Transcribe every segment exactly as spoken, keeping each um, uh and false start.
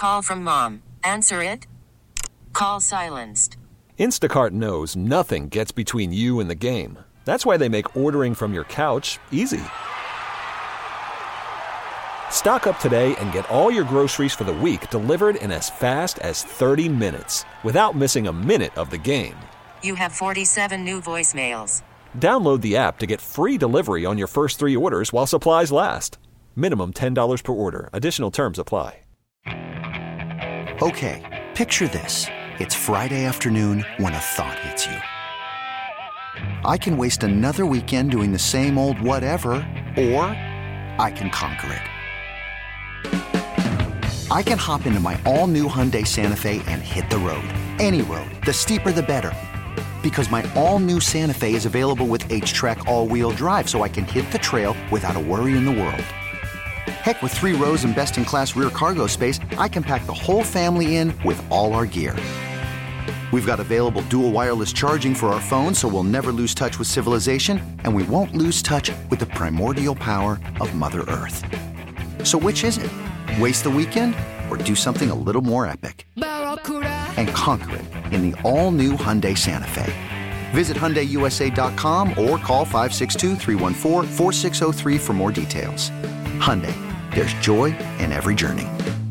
Call from mom. Answer it. Call silenced. Instacart knows nothing gets between you and the game. That's why they make ordering from your couch easy. Stock up today and get all your groceries for the week delivered in as fast as thirty minutes without missing a minute of the game. You have forty-seven new voicemails. Download the app to get free delivery on your first three orders while supplies last. Minimum ten dollars per order. Additional terms apply. Okay, picture this. It's Friday afternoon when a thought hits you. I can waste another weekend doing the same old whatever, or I can conquer it. I can hop into my all-new Hyundai Santa Fe and hit the road. Any road. The steeper the better. Because my all-new Santa Fe is available with H-Track all-wheel drive, so I can hit the trail without a worry in the world. Heck, with three rows and best-in-class rear cargo space, I can pack the whole family in with all our gear. We've got available dual wireless charging for our phones, so we'll never lose touch with civilization, and we won't lose touch with the primordial power of Mother Earth. So which is it? Waste the weekend or do something a little more epic? And conquer it in the all-new Hyundai Santa Fe. Visit Hyundai U S A dot com or call five six two, three one four, four six zero three for more details. Hyundai, there's joy in every journey.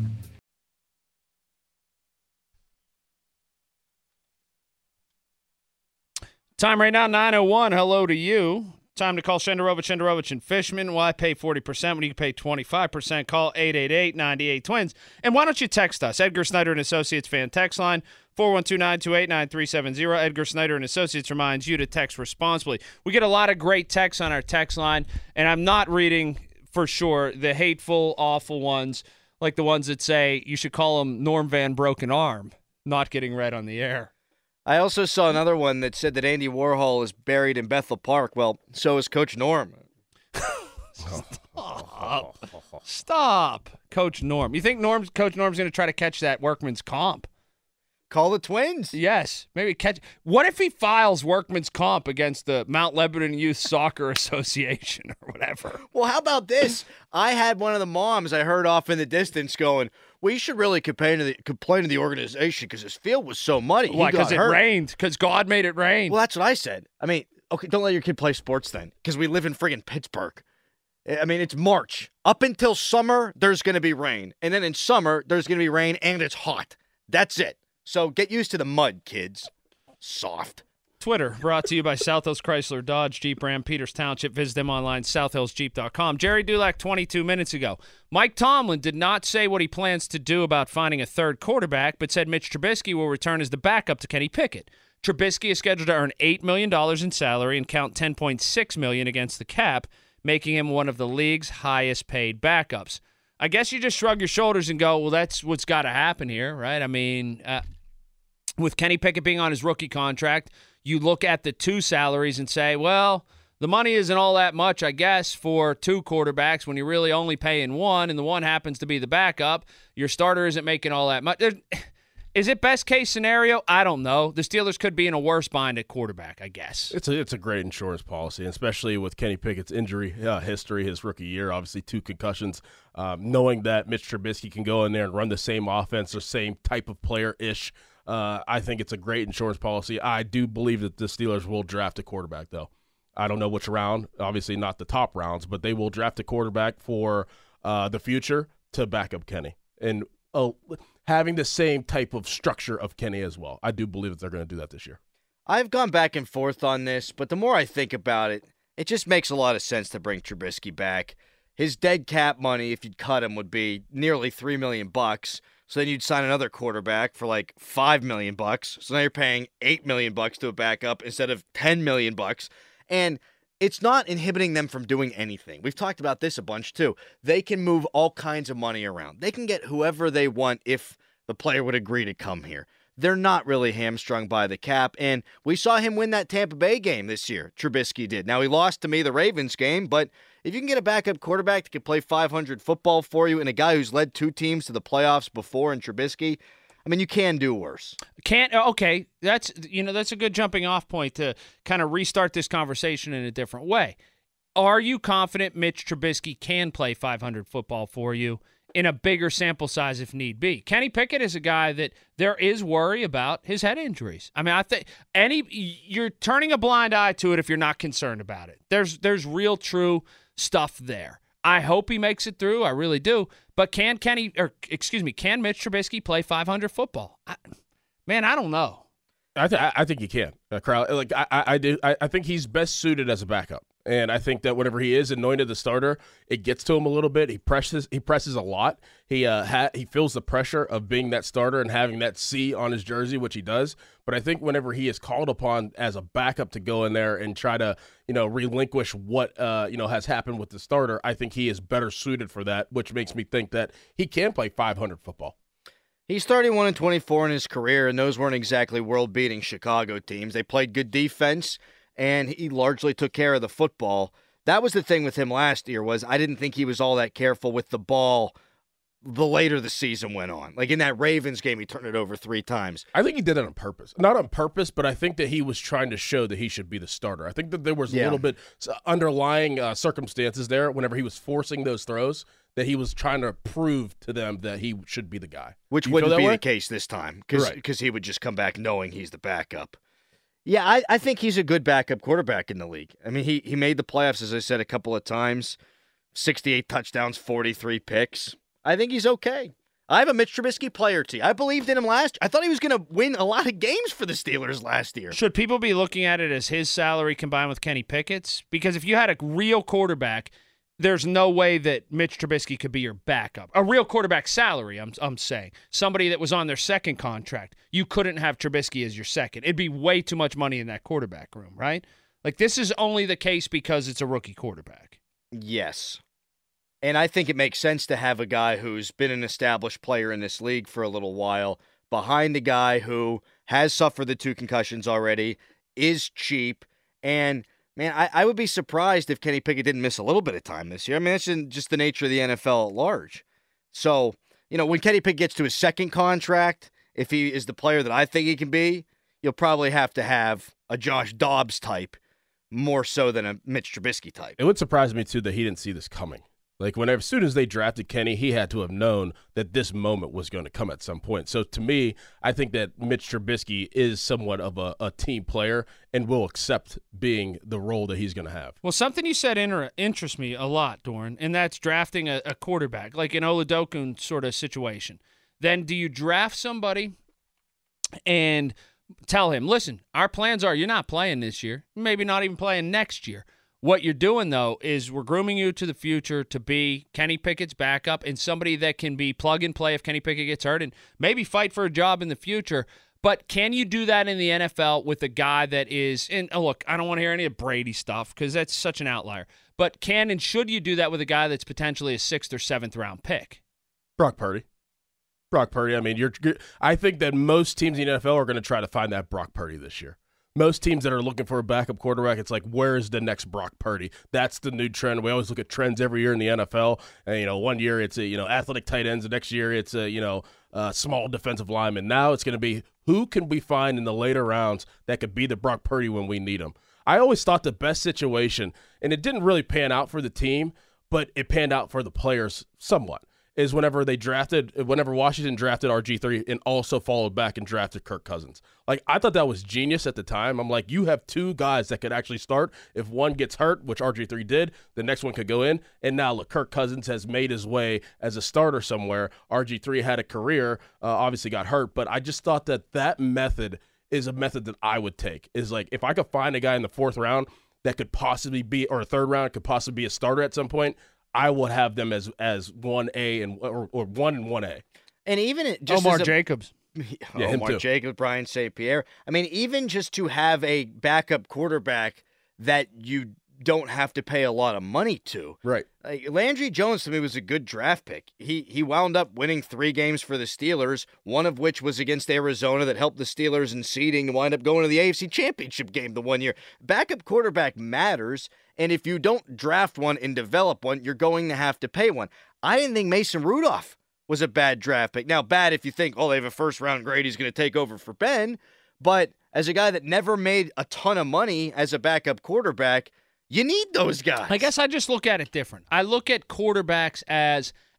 Time right now, nine oh one. Hello to you. Time to call Shenderovich, Shenderovich, and Fishman. Why pay forty percent when you can pay twenty-five percent? Call eight eight eight, nine eight, twins. And why don't you text us? Edgar Snyder and Associates fan text line, four one two, nine two eight, nine three seven zero. Edgar Snyder and Associates reminds you to text responsibly. We get a lot of great texts on our text line, and I'm not reading, for sure, the hateful, awful ones, like the ones that say you should call him Norm Van Broken Arm, not getting read on the air. I also saw another one that said that Andy Warhol is buried in Bethel Park. Well, so is Coach Norm. Stop. Stop, Coach Norm. You think Norm's Coach Norm's going to try to catch that workman's comp? Call the Twins. Yes, maybe catch. What if he files workman's comp against the Mount Lebanon Youth Soccer Association or whatever? Well, how about this? I had one of the moms I heard off in the distance going, we should really complain to the, complain to the organization because his field was so muddy. Why? Because it rained. Because God made it rain. Well, that's what I said. I mean, okay, don't let your kid play sports then because we live in friggin' Pittsburgh. I mean, it's March. Up until summer, there's going to be rain. And then in summer, there's going to be rain and it's hot. That's it. So get used to the mud, kids. Soft. Twitter, brought to you by South Hills Chrysler, Dodge, Jeep, Ram, Peters Township. Visit them online, south hills jeep dot com. Jerry Dulac, twenty-two minutes ago. Mike Tomlin did not say what he plans to do about finding a third quarterback, but said Mitch Trubisky will return as the backup to Kenny Pickett. Trubisky is scheduled to earn eight million dollars in salary and count ten point six million dollars against the cap, making him one of the league's highest-paid backups. I guess you just shrug your shoulders and go, well, that's what's got to happen here, right? I mean, uh, with Kenny Pickett being on his rookie contract, you look at the two salaries and say, well, the money isn't all that much, I guess, for two quarterbacks when you're really only paying one, and the one happens to be the backup. Your starter isn't making all that much. There's, is it best case scenario? I don't know. The Steelers could be in a worse bind at quarterback, I guess. It's a it's a great insurance policy, especially with Kenny Pickett's injury uh, history, his rookie year, obviously two concussions. Um, knowing that Mitch Trubisky can go in there and run the same offense or same type of player-ish, uh, I think it's a great insurance policy. I do believe that the Steelers will draft a quarterback, though. I don't know which round, obviously not the top rounds, but they will draft a quarterback for uh, the future to back up Kenny. And oh. having the same type of structure of Kenny as well. I do believe that they're going to do that this year. I've gone back and forth on this, but the more I think about it, it just makes a lot of sense to bring Trubisky back. His dead cap money, if you'd cut him, would be nearly three million bucks. So then you'd sign another quarterback for like five million bucks. So now you're paying eight million bucks to a backup instead of ten million bucks. And it's not inhibiting them from doing anything. We've talked about this a bunch, too. They can move all kinds of money around. They can get whoever they want if the player would agree to come here. They're not really hamstrung by the cap, and we saw him win that Tampa Bay game this year. Trubisky did. Now, he lost to me the Ravens game, but if you can get a backup quarterback that can play five hundred football for you and a guy who's led two teams to the playoffs before in Trubisky, I mean, you can do worse. Can't okay. That's you know that's a good jumping off point to kind of restart this conversation in a different way. Are you confident Mitch Trubisky can play five hundred football for you in a bigger sample size if need be. Kenny Pickett is a guy that there is worry about his head injuries. I mean, I think any you're turning a blind eye to it if you're not concerned about it. There's there's real true stuff there. I hope he makes it through. I really do. But can Kenny or excuse me, can Mitch Trubisky play five hundred football? I, man, I don't know. I th- I think he can. Uh, Crowley, like I I, I, do, I I think he's best suited as a backup. And I think that whenever he is anointed the starter, it gets to him a little bit. He presses, he presses a lot. He uh, ha- he feels the pressure of being that starter and having that C on his jersey, which he does. But I think whenever he is called upon as a backup to go in there and try to, you know, relinquish what uh, you know has happened with the starter, I think he is better suited for that, which makes me think that he can play five hundred football. He's thirty-one and twenty-four in his career, and those weren't exactly world-beating Chicago teams. They played good defense, and he largely took care of the football. That was the thing with him last year, was I didn't think he was all that careful with the ball the later the season went on. Like in that Ravens game, he turned it over three times. I think he did it on purpose. Not on purpose, but I think that he was trying to show that he should be the starter. I think that there was a Yeah. little bit underlying uh, circumstances there whenever he was forcing those throws, that he was trying to prove to them that he should be the guy. Which Do you wouldn't feel that be way? the case this time, because Right. he would just come back knowing he's the backup. Yeah, I, I think he's a good backup quarterback in the league. I mean, he, he made the playoffs, as I said, a couple of times. sixty-eight touchdowns, forty-three picks. I think he's okay. I have a Mitch Trubisky player tee. I believed in him last year. I thought he was going to win a lot of games for the Steelers last year. Should people be looking at it as his salary combined with Kenny Pickett's? Because if you had a real quarterback, there's no way that Mitch Trubisky could be your backup. A real quarterback salary, I'm I'm saying. Somebody that was on their second contract. You couldn't have Trubisky as your second. It'd be way too much money in that quarterback room, right? Like, this is only the case because it's a rookie quarterback. Yes. And I think it makes sense to have a guy who's been an established player in this league for a little while behind the guy who has suffered the two concussions already, is cheap, and man, I, I would be surprised if Kenny Pickett didn't miss a little bit of time this year. I mean, that's just the nature of the N F L at large. So, you know, when Kenny Pickett gets to his second contract, if he is the player that I think he can be, you'll probably have to have a Josh Dobbs type more so than a Mitch Trubisky type. It would surprise me, too, that he didn't see this coming. Like, whenever, as soon as they drafted Kenny, he had to have known that this moment was going to come at some point. So, to me, I think that Mitch Trubisky is somewhat of a, a team player and will accept being the role that he's going to have. Well, something you said inter- interests me a lot, Doran, and that's drafting a, a quarterback, like an Oladokun sort of situation. Then do you draft somebody and tell him, listen, our plans are you're not playing this year, maybe not even playing next year. What you're doing, though, is we're grooming you to the future to be Kenny Pickett's backup and somebody that can be plug and play if Kenny Pickett gets hurt and maybe fight for a job in the future. But can you do that in the N F L with a guy that is – and oh, look, I don't want to hear any of Brady stuff because that's such an outlier. But can and should you do that with a guy that's potentially a sixth or seventh round pick? Brock Purdy. Brock Purdy. I mean, you're. I think that most teams in the N F L are going to try to find that Brock Purdy this year. Most teams that are looking for a backup quarterback, it's like, where is the next Brock Purdy? That's the new trend. We always look at trends every year in the N F L. And, you know, one year it's a, you know, athletic tight ends. The next year it's a, you know, uh, small defensive lineman. Now it's going to be, who can we find in the later rounds that could be the Brock Purdy when we need him? I always thought the best situation, and it didn't really pan out for the team, but it panned out for the players somewhat, is whenever they drafted, whenever Washington drafted R G three and also followed back and drafted Kirk Cousins. Like, I thought that was genius at the time. I'm like, you have two guys that could actually start. If one gets hurt, which R G three did, the next one could go in. And now, look, Kirk Cousins has made his way as a starter somewhere. R G three had a career, uh, obviously got hurt. But I just thought that that method is a method that I would take. Is like, if I could find a guy in the fourth round that could possibly be, or a third round, could possibly be a starter at some point, I would have them as as one A and or, or one and one A. And even it just Omar as a, Jacobs. Yeah, him Omar too. Jacobs, Brian Saint Pierre. I mean, even just to have a backup quarterback that you don't have to pay a lot of money to. Right. Like, Landry Jones, to me, was a good draft pick. He he wound up winning three games for the Steelers, one of which was against Arizona that helped the Steelers in seeding and wind up going to the A F C Championship game the one year. Backup quarterback matters, and if you don't draft one and develop one, you're going to have to pay one. I didn't think Mason Rudolph was a bad draft pick. Now, bad if you think, oh, they have a first-round grade, he's going to take over for Ben, but as a guy that never made a ton of money as a backup quarterback, you need those guys. I guess I just look at it different. I look at quarterbacks as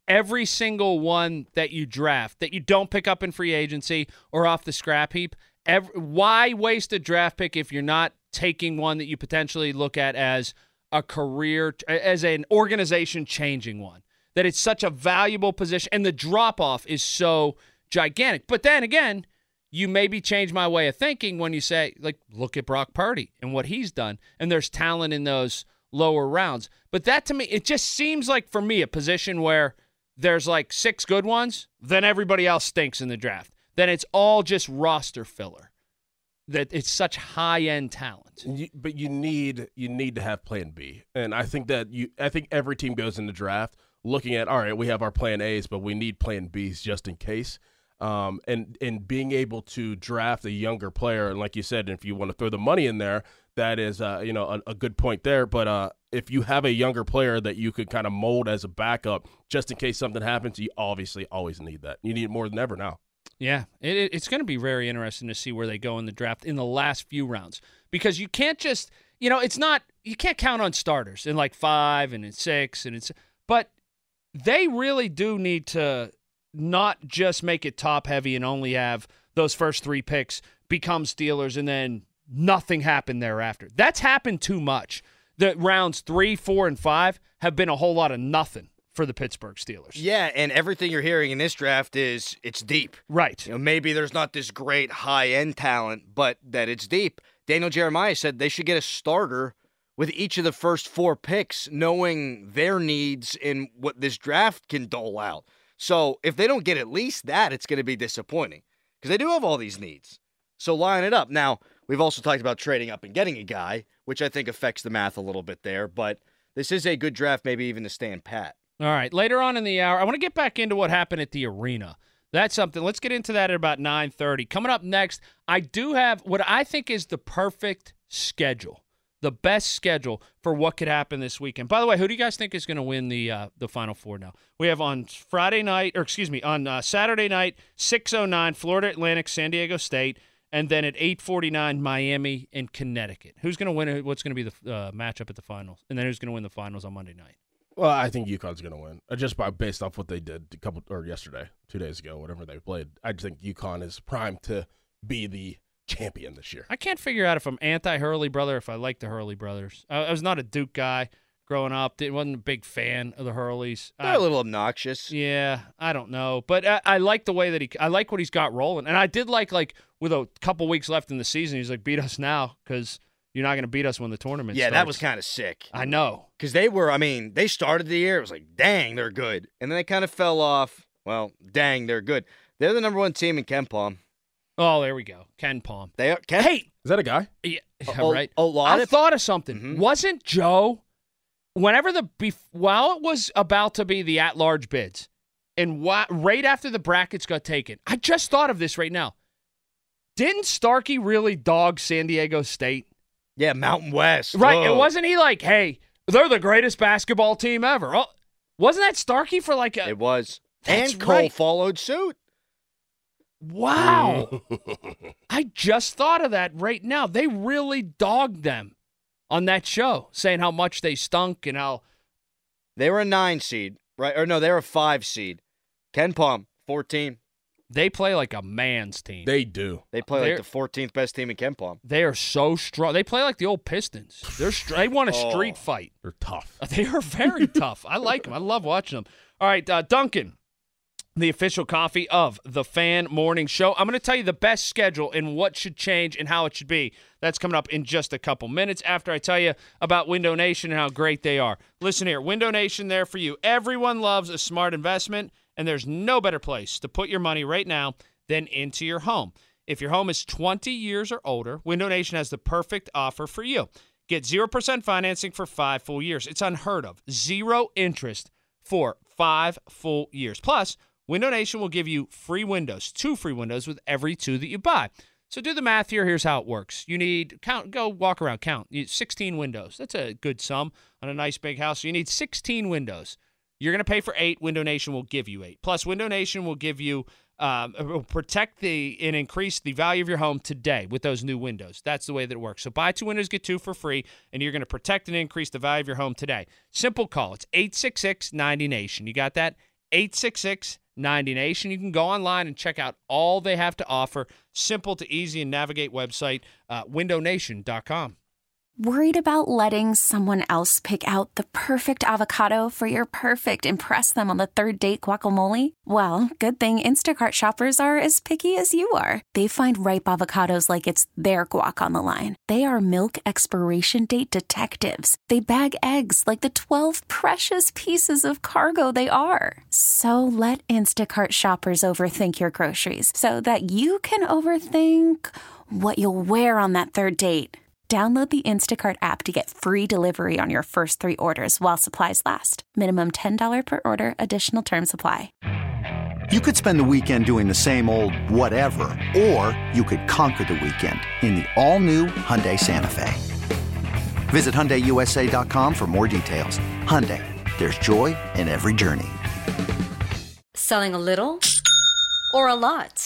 every single one that you draft that you don't pick up in free agency or off the scrap heap, every, why waste a draft pick if you're not taking one that you potentially look at as a career, as an organization-changing one? That it's such a valuable position, and the drop-off is so gigantic. But then again, you maybe change my way of thinking when you say, like, look at Brock Purdy and what he's done, and there's talent in those lower rounds. But that, to me, it just seems like, for me, a position where there's like six good ones, then everybody else stinks in the draft. Then it's all just roster filler. That it's such high-end talent. You, but you need you need to have plan B. And I think that you I think every team goes in the draft looking at, all right, we have our plan A's, but we need plan B's just in case. Um, and, and being able to draft a younger player, and like you said, if you want to throw the money in there, that is uh, you know, a, a good point there. But uh, if you have a younger player that you could kind of mold as a backup, just in case something happens, you obviously always need that. You need it more than ever now. Yeah, it, it's going to be very interesting to see where they go in the draft in the last few rounds, because you can't just, you know, it's not, you can't count on starters in like five and in six, and it's, but they really do need to not just make it top heavy and only have those first three picks become Steelers and then nothing happened thereafter. That's happened too much. The rounds three, four, and five have been a whole lot of nothing for the Pittsburgh Steelers. Yeah, and everything you're hearing in this draft is it's deep. Right. You know, maybe there's not this great high-end talent, but that it's deep. Daniel Jeremiah said they should get a starter with each of the first four picks, knowing their needs and what this draft can dole out. So if they don't get at least that, it's going to be disappointing, because they do have all these needs. So line it up. Now, we've also talked about trading up and getting a guy, which I think affects the math a little bit there, but this is a good draft, maybe even to stand pat. All right, later on in the hour, I want to get back into what happened at the arena. That's something. Let's get into that at about nine thirty. Coming up next, I do have what I think is the perfect schedule, the best schedule for what could happen this weekend. By the way, who do you guys think is going to win the uh, the Final Four now? We have on Friday night, or excuse me, on uh, Saturday night, six oh nine, Florida Atlantic, San Diego State, and then at eight forty-nine, Miami and Connecticut. Who's going to win? What's going to be the uh, matchup at the finals? And then who's going to win the finals on Monday night? Well, I think UConn's going to win, uh, just by based off what they did a couple or yesterday, two days ago, whatever they played. I think UConn is primed to be the champion this year. I can't figure out if I'm anti-Hurley brother, if I like the Hurley brothers. I, I was not a Duke guy growing up. I wasn't a big fan of the Hurleys. They're I, a little obnoxious. Yeah, I don't know, but I, I like the way that he. I like what he's got rolling, and I did like like with a couple weeks left in the season, he's like, beat us now because you're not going to beat us when the tournament yeah, starts. that was kind of sick. I know. Because they were, I mean, they started the year, it was like, dang, they're good. And then they kind of fell off. Well, dang, they're good. They're the number one team in Ken Palm. Oh, there we go. Ken Palm. They are. Ken, Hey. Is that a guy? Yeah, Oh, right. oh, lot I of- thought of something. Mhm. Wasn't Joe, whenever the, bef- while it was about to be the at-large bids, and wh- right after the brackets got taken, I just thought of this right now. Didn't Starkey really dog San Diego State? Yeah, Mountain West. Right. Whoa. It wasn't he like, hey, they're the greatest basketball team ever. Oh, wasn't that Starkey for like a. It was. That's and Cole right. followed suit. Wow. I just thought of that right now. They really dogged them on that show, saying how much they stunk and how. They were a nine seed, right? Or no, they were a five seed. Ken Palm, fourteen. They play like a man's team. They, They do. They play They're- like the fourteenth best team in Ken Palm. they are so strong. They play like the old Pistons. They're str- they want a Oh. street fight. They're tough. They are very tough. I like them. I love watching them. All right, uh, Duncan, the official coffee of the Fan Morning Show. I'm going to tell you the best schedule and what should change and how it should be. That's coming up in just a couple minutes after I tell you about Window Nation and how great they are. Listen here, Window Nation there for you. Everyone loves a smart investment, and there's no better place to put your money right now than into your home. If your home is twenty years or older, Window Nation has the perfect offer for you. Get zero percent financing for five full years. It's unheard of. Zero interest for five full years. Plus, Window Nation will give you free windows, two free windows with every two that you buy. So do the math here. Here's how it works. You need, count, go walk around, count. You need sixteen windows. That's a good sum on a nice big house. So you need sixteen windows. You're going to pay for eight. Window Nation will give you eight. Plus, Window Nation will give you, um, will protect the and increase the value of your home today with those new windows. That's the way that it works. So buy two windows, get two for free, and you're going to protect and increase the value of your home today. Simple call. It's eight six six, ninety nation. You got that? eight six six, ninety nation. You can go online and check out all they have to offer. Simple to easy and navigate website, uh, window nation dot com. Worried about letting someone else pick out the perfect avocado for your perfect impress them on the third date guacamole? Well, good thing Instacart shoppers are as picky as you are. They find ripe avocados like it's their guac on the line. They are milk expiration date detectives. They bag eggs like the twelve precious pieces of cargo they are. So let Instacart shoppers overthink your groceries so that you can overthink what you'll wear on that third date. Download the Instacart app to get free delivery on your first three orders while supplies last. Minimum ten dollars per order. Additional terms apply. You could spend the weekend doing the same old whatever, or you could conquer the weekend in the all-new Hyundai Santa Fe. Visit Hyundai U S A dot com for more details. Hyundai, there's joy in every journey. Selling a little or a lot?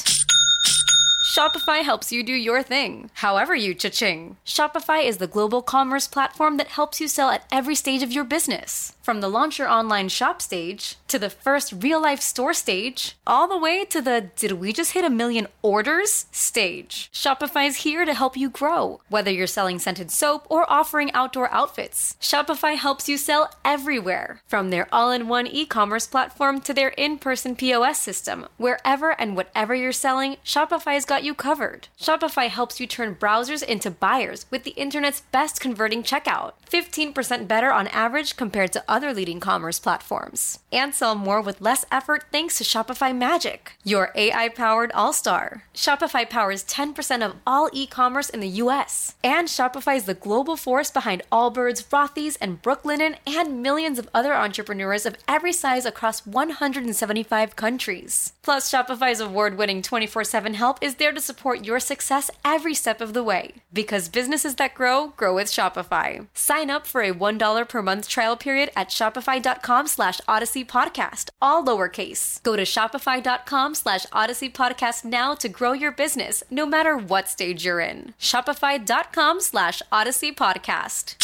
Shopify helps you do your thing, however you cha-ching. Shopify is the global commerce platform that helps you sell at every stage of your business. From the launch your online shop stage, to the first real-life store stage, all the way to the did we just hit a million orders stage. Shopify's here to help you grow. Whether you're selling scented soap or offering outdoor outfits, Shopify helps you sell everywhere. From their all-in-one e-commerce platform to their in-person P O S system, wherever and whatever you're selling, Shopify's got you covered. Shopify helps you turn browsers into buyers with the internet's best converting checkout. fifteen percent better on average compared to other leading commerce platforms. And sell more with less effort thanks to Shopify Magic, your A I-powered all-star. Shopify powers ten percent of all e-commerce in the U S. And Shopify is the global force behind Allbirds, Rothy's, and Brooklinen, and millions of other entrepreneurs of every size across one hundred seventy-five countries. Plus, Shopify's award-winning twenty-four seven help is there to support your success every step of the way. Because businesses that grow, grow with Shopify. Sign up for a one dollar per month trial period at shopify.com slash Odyssey Podcast, all lowercase. Go to shopify.com slash Odyssey Podcast now to grow your business, no matter what stage you're in. Shopify.com slash Odyssey Podcast.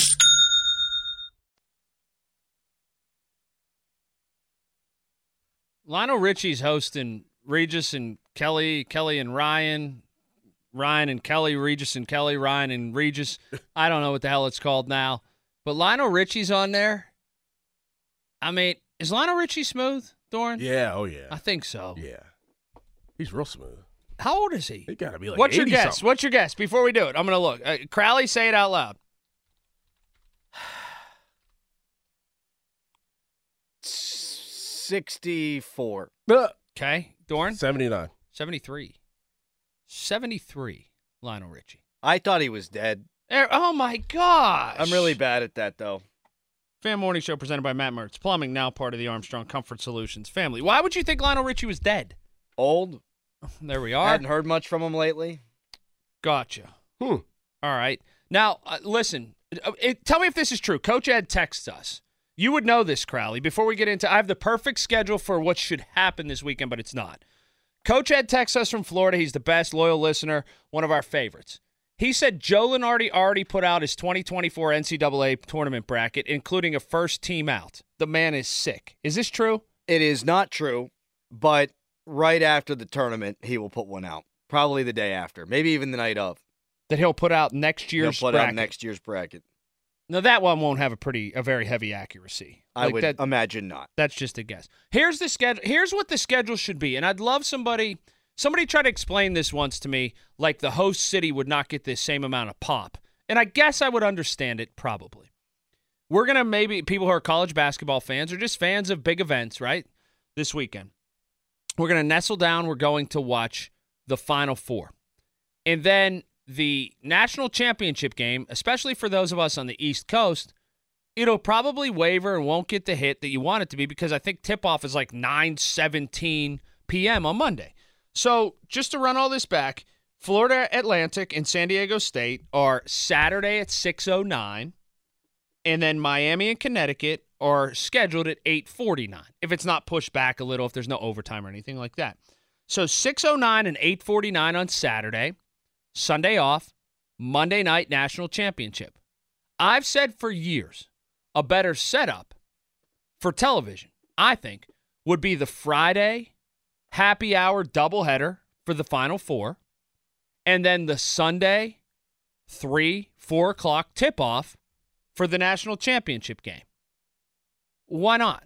Lionel Richie's hosting Regis and Kelly, Kelly and Ryan, Ryan and Kelly, Regis and Kelly, Ryan and Regis. I don't know what the hell it's called now. But Lionel Richie's on there. I mean, is Lionel Richie smooth, Doran? Yeah, oh yeah. I think so. Yeah. He's real smooth. How old is he? He got to be like What's your guess? something. What's your guess? Before we do it, I'm going to look. Uh, Crowley, say it out loud. sixty-four. Okay. Doran? seventy-nine. seventy-three. seventy-three, Lionel Richie. I thought he was dead. There, oh, my gosh. I'm really bad at that, though. Fan Morning Show presented by Matt Mertz. Plumbing, now part of the Armstrong Comfort Solutions family. Why would you think Lionel Richie was dead? Old. There we are. Hadn't heard much from him lately. Gotcha. Hmm. All right. Now, uh, listen. Uh, it, tell me if this is true. Coach Ed texts us. You would know this, Crowley. Before we get into, I have the perfect schedule for what should happen this weekend, but it's not. Coach Ed texts us from Florida. He's the best, loyal listener, one of our favorites. He said Joe Lunardi already put out his twenty twenty-four N C double A tournament bracket, including a first team out. The man is sick. Is this true? It is not true, but right after the tournament, he will put one out. Probably the day after, maybe even the night of. That he'll put out next year's He'll put bracket. out next year's bracket. Now, that one won't have a pretty, a very heavy accuracy. I Like would that, imagine not. That's just a guess. Here's the schedule. Here's what the schedule should be, and I'd love somebody. Somebody tried to explain this once to me, like the host city would not get the same amount of pop, and I guess I would understand it probably. We're gonna maybe people who are college basketball fans or just fans of big events, right? This weekend, we're gonna nestle down. We're going to watch the Final Four, and then the national championship game, especially for those of us on the East Coast. It'll probably waver and won't get the hit that you want it to be because I think tip-off is like nine seventeen p.m. on Monday. So just to run all this back, Florida Atlantic and San Diego State are Saturday at six oh nine, and then Miami and Connecticut are scheduled at eight forty-nine, if it's not pushed back a little, if there's no overtime or anything like that. So six oh nine and eight forty-nine on Saturday, Sunday off, Monday night national championship. I've said for years, a better setup for television, I think, would be the Friday happy hour doubleheader for the Final Four, and then the Sunday three, four o'clock tip-off for the national championship game. Why not?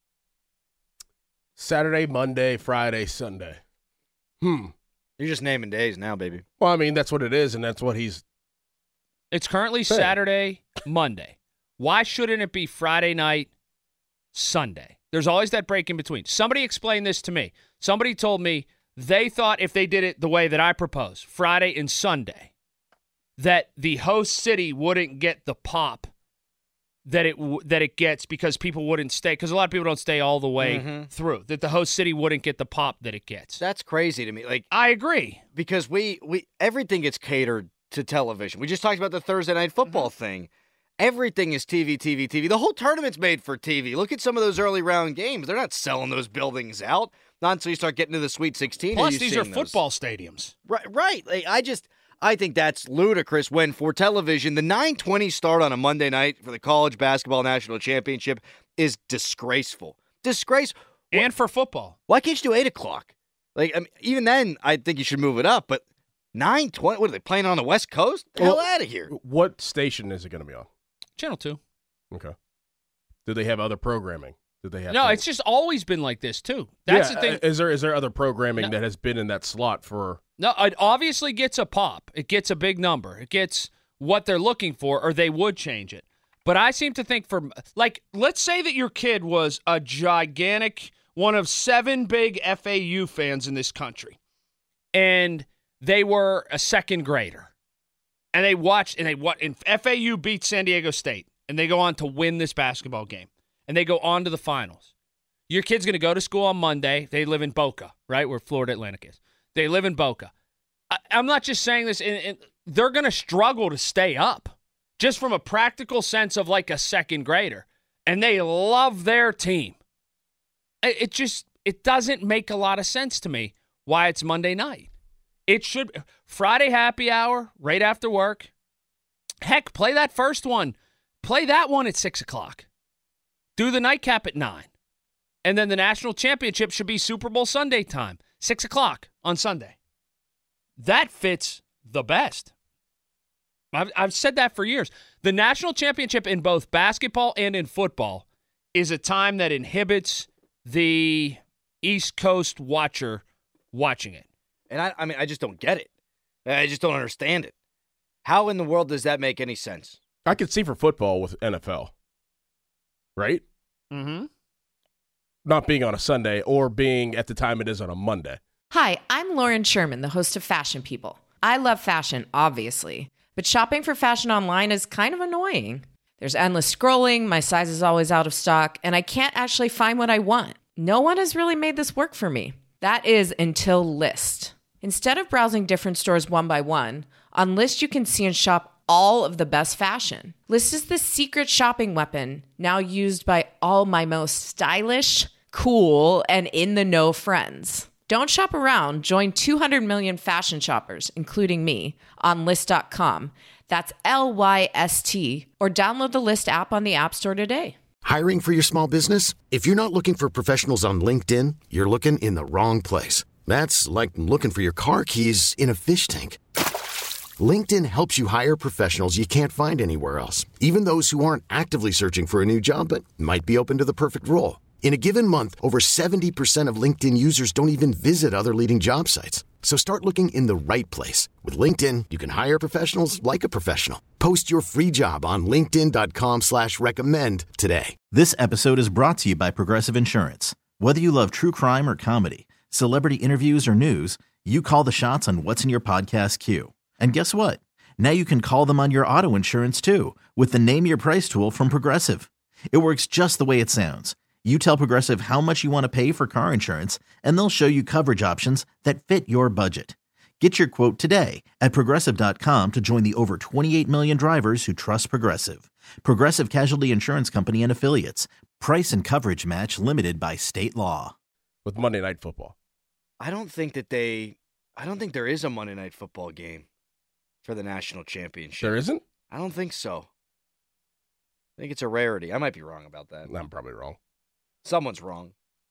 Saturday, Monday, Friday, Sunday. Hmm. You're just naming days now, baby. Well, I mean, that's what it is, and that's what he's... It's currently saying. Saturday, Monday. Why shouldn't it be Friday night, Sunday? There's always that break in between. Somebody explained this to me. Somebody told me they thought if they did it the way that I propose, Friday and Sunday, that the host city wouldn't get the pop that it w- that it gets because people wouldn't stay, because a lot of people don't stay all the way mm-hmm. through, that the host city wouldn't get the pop that it gets. That's crazy to me. Like, I agree. Because we, we everything gets catered to television. We just talked about the Thursday night football mm-hmm. thing. Everything is T V, T V, T V. The whole tournament's made for T V. Look at some of those early round games. They're not selling those buildings out. Not until you start getting to the Sweet sixteen. Plus, are these are those. football stadiums. Right, right. Like, I just... I think that's ludicrous when, for television, the nine twenty start on a Monday night for the College Basketball National Championship is disgraceful. Disgrace. And for football. Why can't you do eight o'clock? Like, I mean, even then, I think you should move it up, but nine twenty, what are they, playing on the West Coast? The well, hell out of here. What station is it going to be on? Channel two. Okay. Do they have other programming? Do they have no, to... it's just always been like this, too. That's yeah, the thing. Is there is there other programming no. that has been in that slot for... No, it obviously gets a pop. It gets a big number. It gets what they're looking for, or they would change it. But I seem to think for, like, let's say that your kid was a gigantic, one of seven big F A U fans in this country, and they were a second grader, and they watched, and they what, and F A U beat San Diego State, and they go on to win this basketball game, and they go on to the finals. Your kid's going to go to school on Monday. They live in Boca, right, where Florida Atlantic is. They live in Boca. I, I'm not just saying this. In, in, they're going to struggle to stay up just from a practical sense of like a second grader. And they love their team. It, it just, it doesn't make a lot of sense to me why it's Monday night. It should, Friday happy hour right after work. Heck, play that first one. Play that one at six o'clock. Do the nightcap at nine. And then the national championship should be Super Bowl Sunday time. Six o'clock on Sunday. That fits the best. I've, I've said that for years. The national championship in both basketball and in football is a time that inhibits the East Coast watcher watching it. And I, I mean, I just don't get it. I just don't understand it. How in the world does that make any sense? I could see for football with N F L, right? Mm-hmm. Not being on a Sunday or being at the time it is on a Monday. Hi, I'm Lauren Sherman, the host of Fashion People. I love fashion, obviously, but shopping for fashion online is kind of annoying. There's endless scrolling, my size is always out of stock, and I can't actually find what I want. No one has really made this work for me. That is until Lyst. Instead of browsing different stores one by one, on Lyst you can see and shop all of the best fashion. Lyst is the secret shopping weapon now used by all my most stylish, cool, and in-the-know friends. Don't shop around. Join two hundred million fashion shoppers, including me, on Lyst dot com. That's L Y S T. Or download the Lyst app on the App Store today. Hiring for your small business? If you're not looking for professionals on LinkedIn, you're looking in the wrong place. That's like looking for your car keys in a fish tank. LinkedIn helps you hire professionals you can't find anywhere else, even those who aren't actively searching for a new job but might be open to the perfect role. In a given month, over seventy percent of LinkedIn users don't even visit other leading job sites. So start looking in the right place. With LinkedIn, you can hire professionals like a professional. Post your free job on linkedin dot com slash recommend today. This episode is brought to you by Progressive Insurance. Whether you love true crime or comedy, celebrity interviews or news, you call the shots on what's in your podcast queue. And guess what? Now you can call them on your auto insurance too with the Name Your Price tool from Progressive. It works just the way it sounds. You tell Progressive how much you want to pay for car insurance, and they'll show you coverage options that fit your budget. Get your quote today at Progressive dot com to join the over twenty-eight million drivers who trust Progressive. Progressive Casualty Insurance Company and Affiliates. Price and coverage match limited by state law. With Monday Night Football. I don't think that they, I don't think there is a Monday Night Football game for the national championship. There isn't? I don't think so. I think it's a rarity. I might be wrong about that. I'm probably wrong. Someone's wrong.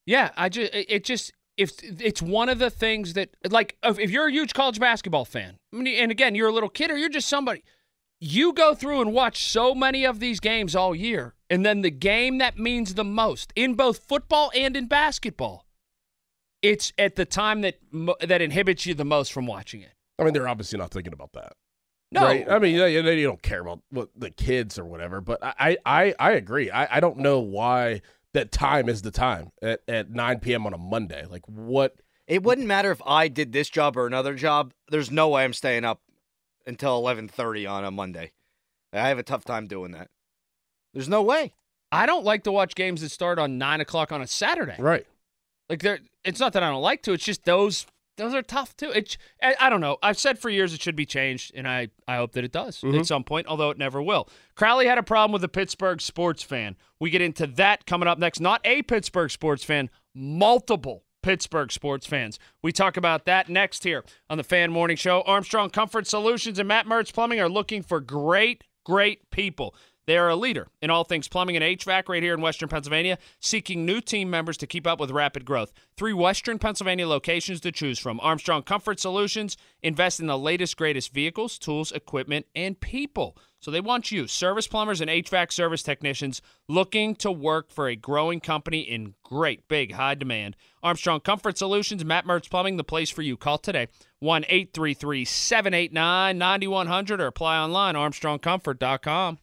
Yeah, I just it just if it's one of the things that like if you're a huge college basketball fan, I mean, and again you're a little kid or you're just somebody, you go through and watch so many of these games all year, and then the game that means the most in both football and in basketball, it's at the time that that inhibits you the most from watching it. I mean, they're obviously not thinking about that. No, right? I mean, they, they don't care about what the kids or whatever. But I, I, I agree. I, I don't know why that time is the time at, at nine p.m. on a Monday. Like, what? It wouldn't matter if I did this job or another job. There's no way I'm staying up until eleven thirty on a Monday. I have a tough time doing that. There's no way. I don't like to watch games that start on nine o'clock on a Saturday. Right. Like, they're, it's not that I don't like to. It's just those those are tough, too. It, I, I don't know. I've said for years it should be changed, and I, I hope that it does mm-hmm. at some point, although it never will. Crowley had a problem with a Pittsburgh sports fan. We get into that coming up next. Not a Pittsburgh sports fan, multiple Pittsburgh sports fans. We talk about that next here on the Fan Morning Show. Armstrong Comfort Solutions and Matt Mertz Plumbing are looking for great, great people. They are a leader in all things plumbing and H V A C right here in Western Pennsylvania, seeking new team members to keep up with rapid growth. Three Western Pennsylvania locations to choose from. Armstrong Comfort Solutions invest in the latest, greatest vehicles, tools, equipment, and people. So they want you, service plumbers and H V A C service technicians, looking to work for a growing company in great, big, high demand. Armstrong Comfort Solutions, Matt Mertz Plumbing, the place for you. Call today, one eight three three, seven eight nine, nine one zero zero, or apply online, armstrong comfort dot com.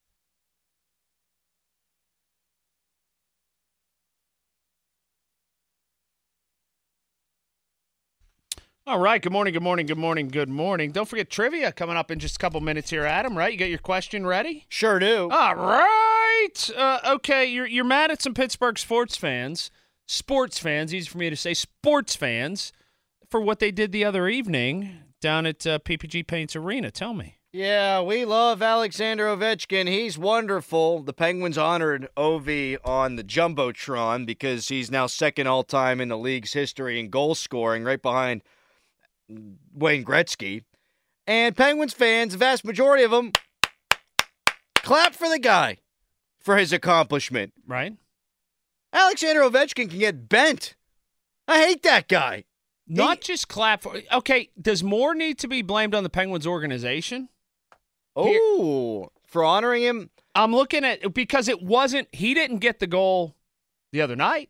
All right, good morning, good morning, good morning, good morning. Don't forget trivia coming up in just a couple minutes here, Adam, right? You got your question ready? Sure do. All right. Uh, okay, you're you're mad at some Pittsburgh sports fans, sports fans, easy for me to say, sports fans, for what they did the other evening down at uh, P P G Paints Arena. Tell me. Yeah, we love Alexander Ovechkin. He's wonderful. The Penguins honored Ovi on the Jumbotron because he's now second all-time in the league's history in goal scoring, right behind Wayne Gretzky. And Penguins fans, the vast majority of them, clap for the guy for his accomplishment. Right. Alexander Ovechkin can get bent. I hate that guy. Not he, just clap for. Okay, does more need to be blamed on the Penguins organization? Oh, for honoring him? I'm looking at, because it wasn't, he didn't get the goal the other night.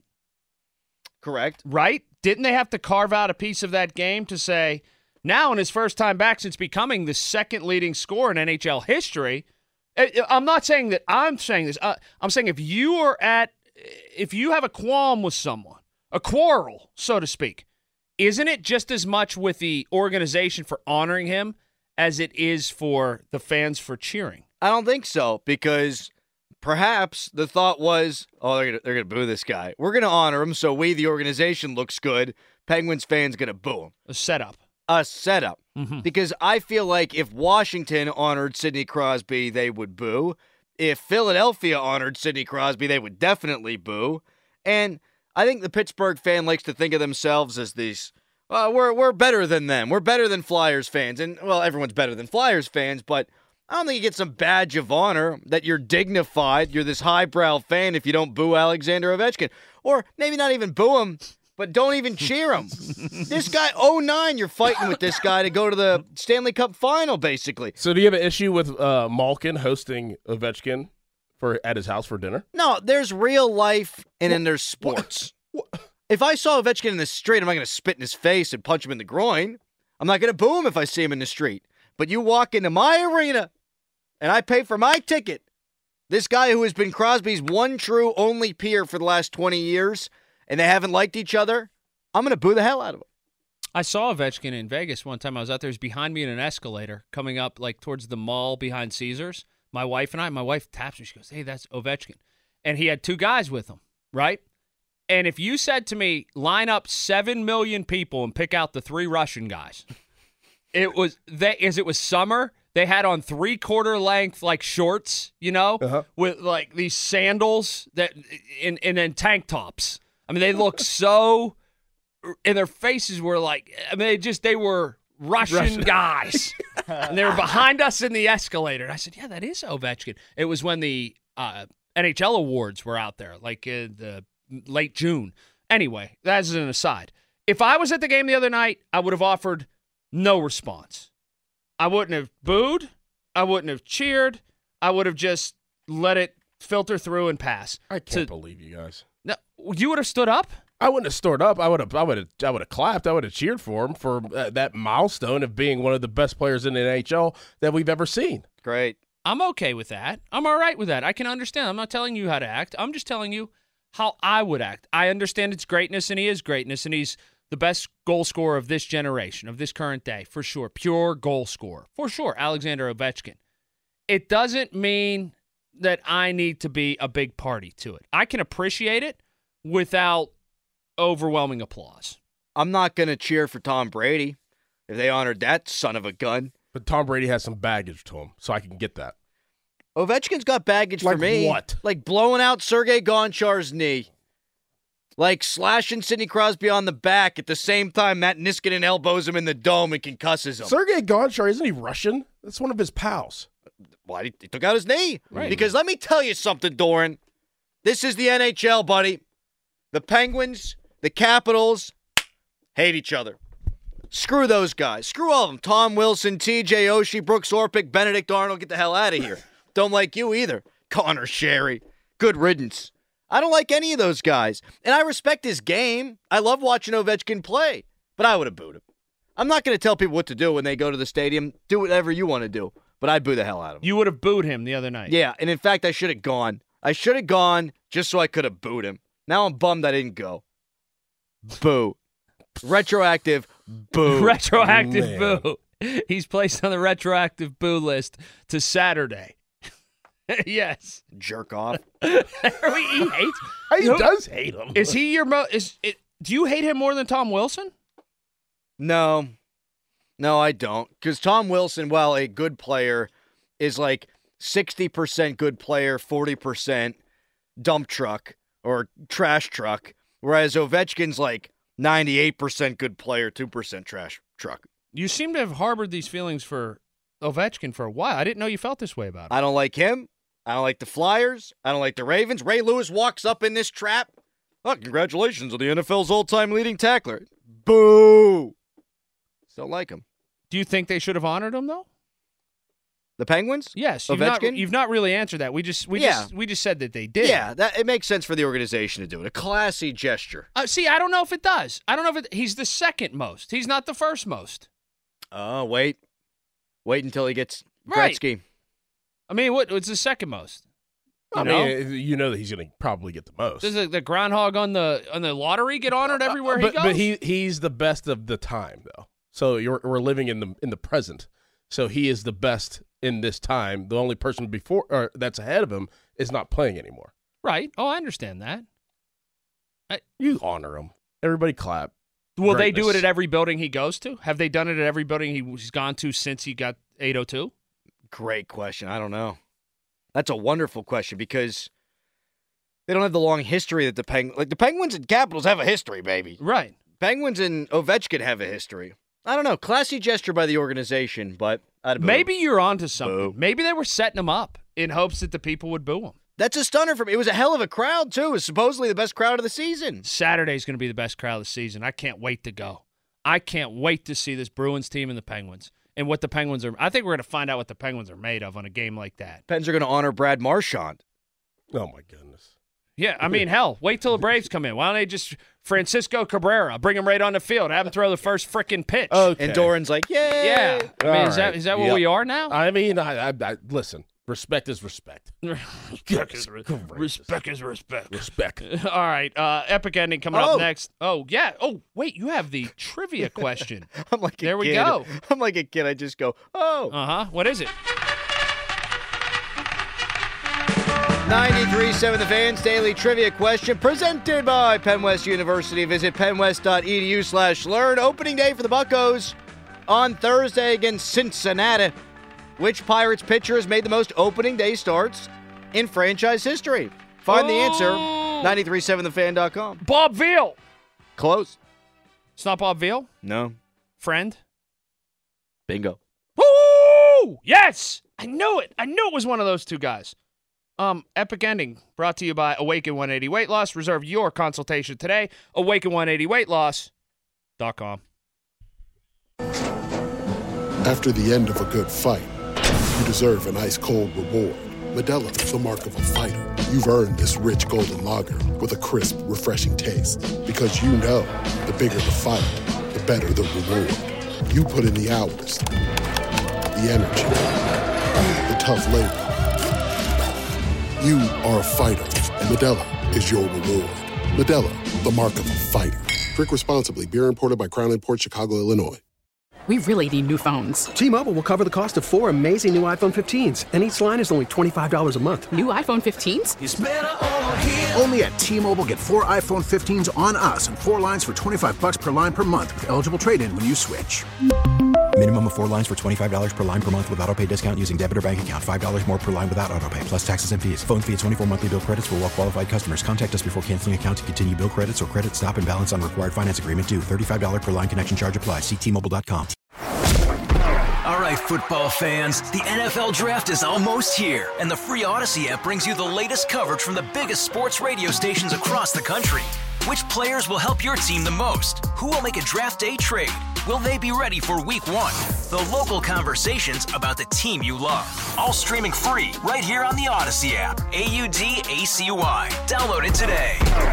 Correct. Right? Didn't they have to carve out a piece of that game to say, now in his first time back since becoming the second leading scorer in N H L history? I'm not saying that I'm saying this. Uh, I'm saying if you are at, if you have a qualm with someone, a quarrel, so to speak, isn't it just as much with the organization for honoring him as it is for the fans for cheering? I don't think so, because perhaps the thought was, oh, they're gonna, they're gonna boo this guy. We're gonna honor him, so we, the organization, looks good. Penguins fans gonna boo him. A setup. A setup. Mm-hmm. Because I feel like if Washington honored Sidney Crosby, they would boo. If Philadelphia honored Sidney Crosby, they would definitely boo. And I think the Pittsburgh fan likes to think of themselves as these, uh, we're we're better than them. We're better than Flyers fans. And, well, everyone's better than Flyers fans, but I don't think you get some badge of honor that you're dignified. You're this highbrow fan if you don't boo Alexander Ovechkin. Or maybe not even boo him, but don't even cheer him. This guy, oh nine, you're fighting with this guy to go to the Stanley Cup final, basically. So do you have an issue with uh, Malkin hosting Ovechkin for at his house for dinner? No, there's real life and then there's sports. What? What? If I saw Ovechkin in the street, I'm not going to spit in his face and punch him in the groin. I'm not going to boo him if I see him in the street. But you walk into my arena and I pay for my ticket. This guy who has been Crosby's one true only peer for the last twenty years, and they haven't liked each other, I'm going to boo the hell out of him. I saw Ovechkin in Vegas one time. I was out there. He was behind me in an escalator coming up like towards the mall behind Caesars. My wife and I, my wife taps me. She goes, hey, that's Ovechkin. And he had two guys with him, right? And if you said to me, line up seven million people and pick out the three Russian guys, it was, they, as it was summer, they had on three-quarter length, like, shorts, you know, uh-huh. with, like, these sandals that, and, and then tank tops. I mean, they looked so, and their faces were like, I mean, they just, they were Russian, Russian. guys. And they were behind us in the escalator. And I said, yeah, that is Ovechkin. It was when the uh, N H L awards were out there, like uh, the late June. Anyway, that's an aside. If I was at the game the other night, I would have offered no response. I wouldn't have booed. I wouldn't have cheered. I would have just let it filter through and pass. I can't to, believe you guys. No, you would have stood up? I wouldn't have stood up. I would have. I would have. I would have clapped. I would have cheered for him for uh, that milestone of being one of the best players in the N H L that we've ever seen. Great. I'm okay with that. I'm all right with that. I can understand. I'm not telling you how to act. I'm just telling you how I would act. I understand it's greatness, and he is greatness, and he's the best goal scorer of this generation, of this current day, for sure. Pure goal scorer, for sure. Alexander Ovechkin. It doesn't mean that I need to be a big party to it. I can appreciate it without overwhelming applause. I'm not going to cheer for Tom Brady if they honored that son of a gun. But Tom Brady has some baggage to him, so I can get that. Ovechkin's got baggage like for me. What? Like blowing out Sergei Gonchar's knee. Like slashing Sidney Crosby on the back at the same time Matt Niskanen elbows him in the dome and concusses him. Sergei Gonchar, isn't he Russian? That's one of his pals. Why? He took out his knee. Right. Because let me tell you something, Doran. This is the N H L, buddy. The Penguins, the Capitals, hate each other. Screw those guys. Screw all of them. Tom Wilson, T J Oshie, Brooks Orpik, Benedict Arnold. Get the hell out of here. Don't like you either. Connor Sherry. Good riddance. I don't like any of those guys. And I respect his game. I love watching Ovechkin play. But I would have booed him. I'm not going to tell people what to do when they go to the stadium. Do whatever you want to do. But I'd boo the hell out of him. You would have booed him the other night. Yeah, and in fact, I should have gone. I should have gone just so I could have booed him. Now I'm bummed I didn't go. Boo. Retroactive boo. Retroactive Man. boo. He's placed on the retroactive boo list to Saturday. Yes. Jerk off. he hates. He does hate him. Is he your mo? Is it? Do you hate him more than Tom Wilson? No. No, I don't. Because Tom Wilson, while a good player, is like sixty percent good player, forty percent dump truck or trash truck. Whereas Ovechkin's like ninety-eight percent good player, two percent trash truck. You seem to have harbored these feelings for Ovechkin for a while. I didn't know you felt this way about him. I don't like him. I don't like the Flyers. I don't like the Ravens. Ray Lewis walks up in this trap. Oh, congratulations on the N F L's all-time leading tackler. Boo! Don't like him. Do you think they should have honored him though? The Penguins? Yes. You've not, Ovechkin? you've not really answered that. We just we Yeah. just we just said that they did. Yeah, that it makes sense for the organization to do it. A classy gesture. Uh, see, I don't know if it does. I don't know if it, he's the second most. He's not the first most. Oh, wait. Wait until he gets Right. Gretzky. I mean, what? What's the second most? You I know? mean, you know that he's going to probably get the most. Does the, the groundhog on the on the lottery get honored everywhere but, he goes? But he he's the best of the time, though. So you're, we're living in the in the present. So he is the best in this time. The only person before or that's ahead of him is not playing anymore. Right. Oh, I understand that. I, You honor him. Everybody clap. will they do it Greatness. at every building he goes to? Have they done it at every building he's gone to since he got eight oh two? Great question. I don't know. That's a wonderful question because they don't have the long history that the Penguins... Like, the Penguins and Capitals have a history, baby. Right. Penguins and Ovechkin have a history. I don't know. Classy gesture by the organization, but... I'd boo Maybe him. you're onto something. Boo. Maybe they were setting him up in hopes that the people would boo him. That's a stunner for me. It was a hell of a crowd, too. It was supposedly the best crowd of the season. Saturday's going to be the best crowd of the season. I can't wait to go. I can't wait to see this Bruins team and the Penguins and what the Penguins are. I think we're going to find out what the Penguins are made of on a game like that. Pens are going to honor Brad Marchand. Oh my goodness. Yeah, I mean, hell, wait till the Braves come in. Why don't they just Francisco Cabrera, bring him right on the field, have him throw the first frickin' pitch. Okay. And Doran's like, yay! Yeah. I mean, All is that right. is that what Yep. we are now? I mean, I, I, I listen. Respect is respect. respect, is, respect is respect. Respect. All right, uh, epic ending coming Oh. up next. Oh, yeah. Oh, wait, you have the trivia question. I'm like a There we kid. go. I'm like a kid. I just go, oh. Uh-huh. What is it? ninety-three point seven The Fans Daily Trivia Question presented by Penn West University. Visit pennwest.edu slash learn. Opening day for the Buccos on Thursday against Cincinnati. Which Pirates pitcher has made the most opening day starts in franchise history? Find the answer, ninety-three point seven the fan dot com. Bob Veal. Close. It's not Bob Veal? No. Friend? Bingo. Woo! Yes! I knew it. I knew it was one of those two guys. Um, Epic Ending, brought to you by Awaken one eighty Weight Loss. Reserve your consultation today. Awaken one eighty weight loss dot com. After the end of a good fight, you deserve an ice-cold reward. Modelo, the mark of a fighter. You've earned this rich golden lager with a crisp, refreshing taste. Because you know, the bigger the fight, the better the reward. You put in the hours, the energy, the tough labor. You are a fighter, and Modelo is your reward. Modelo, the mark of a fighter. Drink responsibly. Beer imported by Crown Imports, Chicago, Illinois. We really need new phones. T-Mobile will cover the cost of four amazing new iPhone fifteens, and each line is only twenty-five dollars a month. New iPhone fifteens? It's better over here. Only at T-Mobile, get four iPhone fifteens on us and four lines for twenty-five dollars per line per month with eligible trade-in when you switch. Minimum of four lines for twenty-five dollars per line per month with autopay discount using debit or bank account. five dollars more per line without autopay, plus taxes and fees. Phone fee at twenty-four monthly bill credits for well-qualified customers. Contact us before canceling account to continue bill credits or credit stop and balance on required finance agreement due. thirty-five dollars per line connection charge applies. See T Mobile dot com. All right, football fans, the N F L Draft is almost here, and the free Odyssey app brings you the latest coverage from the biggest sports radio stations across the country. Which players will help your team the most? Who will make a draft day trade? Will they be ready for week one? The local conversations about the team you love. All streaming free right here on the Odyssey app. A U D A C Y. Download it today.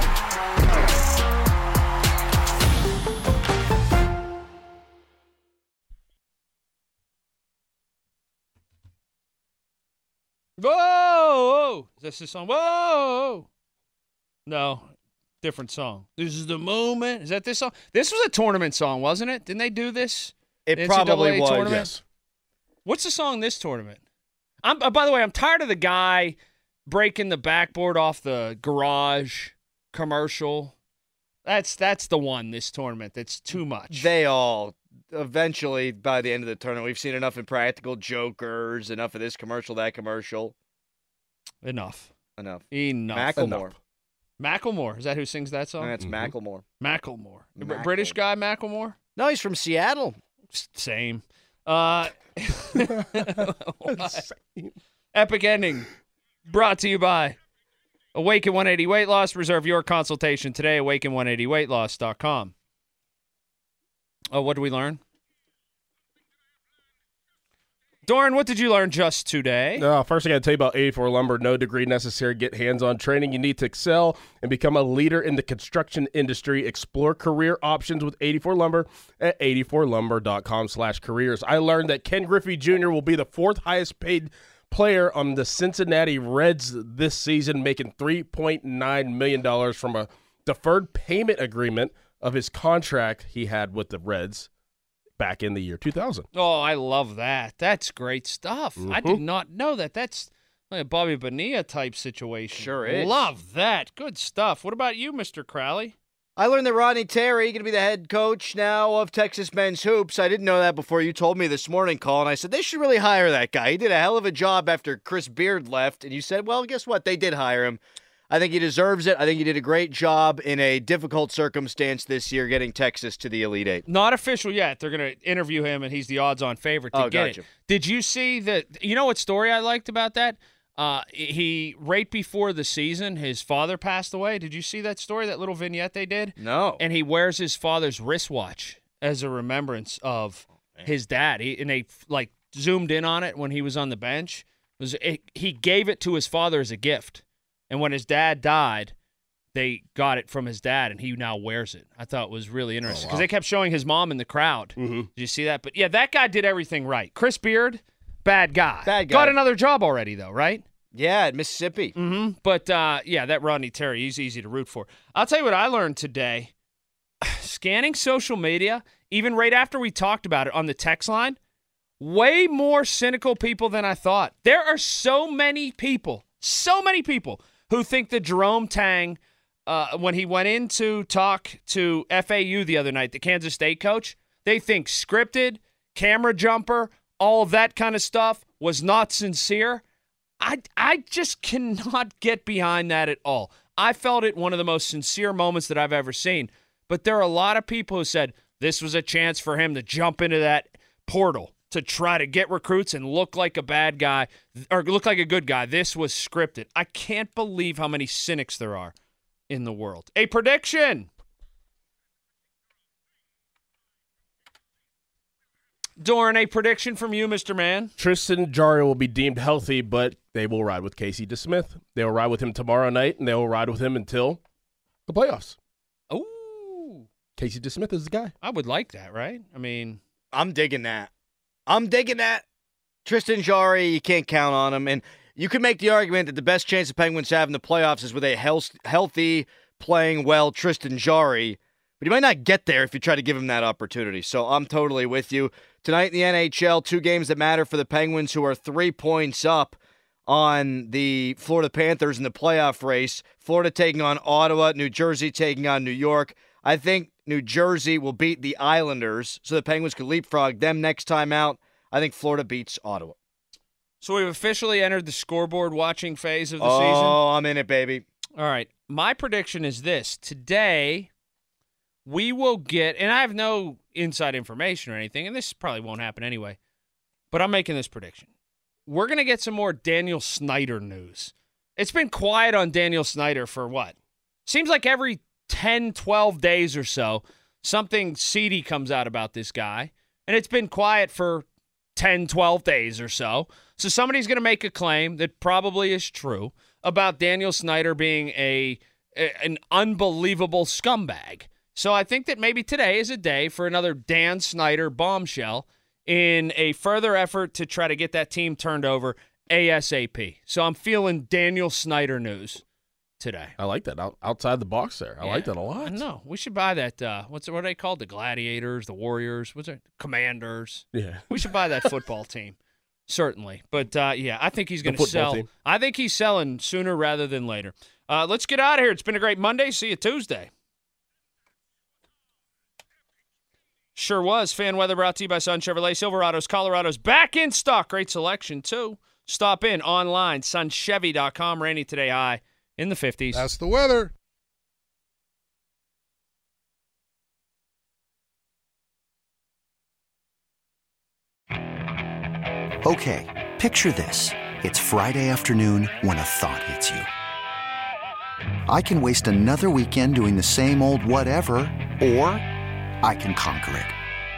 Whoa! Is this the song? Whoa! No, different song. This is the moment. Is that this song? This was a tournament song, wasn't it? Didn't they do this? It N C double A probably was. tournament? Yes. What's the song this tournament? I'm. Uh, by the way, I'm tired of the guy breaking the backboard off the garage commercial. That's that's the one this tournament. That's too much. They all. Eventually, by the end of the tournament, we've seen enough Impractical Jokers, enough of this commercial, that commercial. Enough. Enough. Enough. Macklemore. Enough. Macklemore. Is that who sings that song? That's mm-hmm. Macklemore. Macklemore. Macklemore. British guy, Macklemore? No, he's from Seattle. Same. Uh, Epic Ending. Brought to you by Awaken one eighty Weight Loss. Reserve your consultation today. Awaken one eighty weight loss dot com. Oh, what did we learn? Doran, what did you learn just today? Uh, first, I got to tell you about eighty-four Lumber. No degree necessary. Get hands-on training. You need to excel and become a leader in the construction industry. Explore career options with eighty-four Lumber at eighty-four lumber dot com slash careers. I learned that Ken Griffey Junior will be the fourth highest paid player on the Cincinnati Reds this season, making three point nine million dollars from a deferred payment agreement of his contract he had with the Reds back in the year two thousand. Oh, I love that. That's great stuff. Mm-hmm. I did not know that. That's like a Bobby Bonilla type situation. Sure is. Love that. Good stuff. What about you, Mister Crowley? I learned that Rodney Terry going to be the head coach now of Texas Men's Hoops. I didn't know that before you told me this morning, Colin. I said, they should really hire that guy. He did a hell of a job after Chris Beard left. And you said, well, guess what? They did hire him. I think he deserves it. I think he did a great job in a difficult circumstance this year, getting Texas to the Elite Eight. Not official yet. They're going to interview him, and he's the odds-on favorite to oh, get gotcha. it. Did you see that? You know what story I liked about that? Uh, he right before the season, his father passed away. Did you see that story? That little vignette they did? No. And he wears his father's wristwatch as a remembrance of oh, his dad. He, and they like zoomed in on it when he was on the bench. It was it, he gave it to his father as a gift. And when his dad died, they got it from his dad, and he now wears it. I thought it was really interesting because oh, wow. they kept showing his mom in the crowd. Mm-hmm. Did you see that? But, yeah, that guy did everything right. Chris Beard, bad guy. Bad guy. Got another job already, though, right? Yeah, at Mississippi. Mm-hmm. But, uh, yeah, that Rodney Terry, he's easy to root for. I'll tell you what I learned today. Scanning social media, even right after we talked about it on the text line, way more cynical people than I thought. There are so many people, so many people who think that Jerome Tang, uh, when he went in to talk to F A U the other night, the Kansas State coach, they think scripted, camera jumper, all of that kind of stuff was not sincere. I, I just cannot get behind that at all. I felt it one of the most sincere moments that I've ever seen. But there are a lot of people who said this was a chance for him to jump into that portal to try to get recruits and look like a bad guy or look like a good guy. This was scripted. I can't believe how many cynics there are in the world. A prediction. Doran, a prediction from you, Mister Man. Tristan Jarry will be deemed healthy, but they will ride with Casey DeSmith. They will ride with him tomorrow night, and they will ride with him until the playoffs. Ooh. Casey DeSmith is the guy. I would like that, right? I mean, I'm digging that. I'm digging that. Tristan Jarry, you can't count on him. And you could make the argument that the best chance the Penguins have in the playoffs is with a health, healthy, playing well Tristan Jarry. But he might not get there if you try to give him that opportunity. So I'm totally with you. Tonight in the N H L, two games that matter for the Penguins, who are three points up on the Florida Panthers in the playoff race. Florida taking on Ottawa, New Jersey taking on New York. I think New Jersey will beat the Islanders, so the Penguins could leapfrog them next time out. I think Florida beats Ottawa. So we've officially entered the scoreboard watching phase of the oh, season. Oh, I'm in it, baby. All right. My prediction is this. Today, we will get, and I have no inside information or anything, and this probably won't happen anyway, but I'm making this prediction. We're going to get some more Daniel Snyder news. It's been quiet on Daniel Snyder for what? Seems like every ten, twelve days or so, something seedy comes out about this guy, and it's been quiet for ten, twelve days or so. So somebody's going to make a claim that probably is true about Daniel Snyder being a, a an unbelievable scumbag. So I think that maybe today is a day for another Dan Snyder bombshell in a further effort to try to get that team turned over ASAP. So I'm feeling Daniel Snyder news today. I like that. Out, outside the box there. I yeah, like that a lot. I know. We should buy that. Uh, what's what are they called? The Gladiators, the Warriors, what's it? Commanders. Yeah. We should buy that football team. Certainly. But, uh, yeah, I think he's going to sell. Team. I think he's selling sooner rather than later. Uh, let's get out of here. It's been a great Monday. See you Tuesday. Sure was. Fan weather brought to you by Sun Chevrolet. Silverado's, Colorado's back in stock. Great selection, too. Stop in online, sun chevy dot com. Rainy today, high in the fifties. That's the weather. Okay, picture this. It's Friday afternoon when a thought hits you. I can waste another weekend doing the same old whatever, or I can conquer it.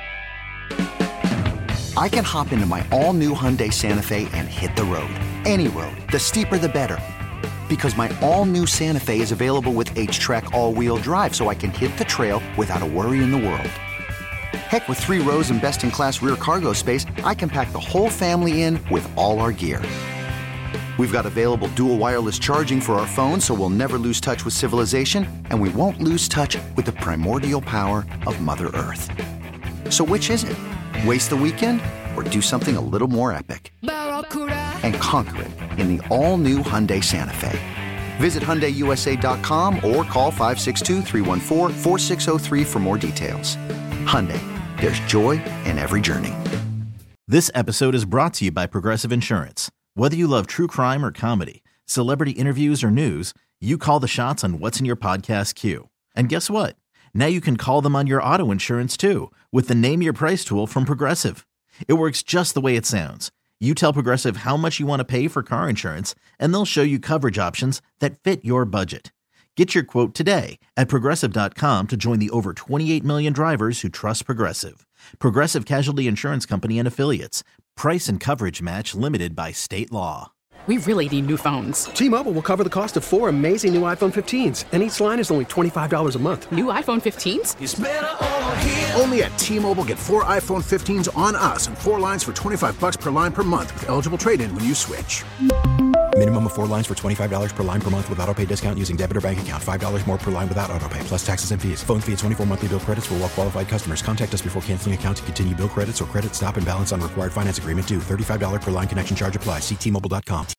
I can hop into my all-new Hyundai Santa Fe and hit the road. Any road. The steeper, the better. Because my all-new Santa Fe is available with H-Track all-wheel drive, so I can hit the trail without a worry in the world. Heck, with three rows and best-in-class rear cargo space, I can pack the whole family in with all our gear. We've got available dual wireless charging for our phones, so we'll never lose touch with civilization, and we won't lose touch with the primordial power of Mother Earth. So which is it? Waste the weekend or do something a little more epic? And conquer it in the all-new Hyundai Santa Fe. Visit Hyundai U S A dot com or call five six two, three one four, four six zero three for more details. Hyundai, there's joy in every journey. This episode is brought to you by Progressive Insurance. Whether you love true crime or comedy, celebrity interviews or news, you call the shots on what's in your podcast queue. And guess what? Now you can call them on your auto insurance too with the Name Your Price tool from Progressive. It works just the way it sounds. You tell Progressive how much you want to pay for car insurance, and they'll show you coverage options that fit your budget. Get your quote today at Progressive dot com to join the over twenty-eight million drivers who trust Progressive. Progressive Casualty Insurance Company and Affiliates. Price and coverage match limited by state law. We really need new phones. T-Mobile will cover the cost of four amazing new iPhone fifteens, and each line is only twenty-five dollars a month. New iPhone fifteens? It's better over here. Only at T-Mobile, get four iPhone fifteens on us and four lines for twenty-five bucks per line per month with eligible trade-in when you switch. Minimum of four lines for twenty-five dollars per line per month with autopay discount using debit or bank account. five dollars more per line without autopay, plus taxes and fees. Phone fee at twenty-four monthly bill credits for well-qualified customers. Contact us before canceling account to continue bill credits or credit stop and balance on required finance agreement due. thirty-five dollars per line connection charge applies. See T Mobile dot com.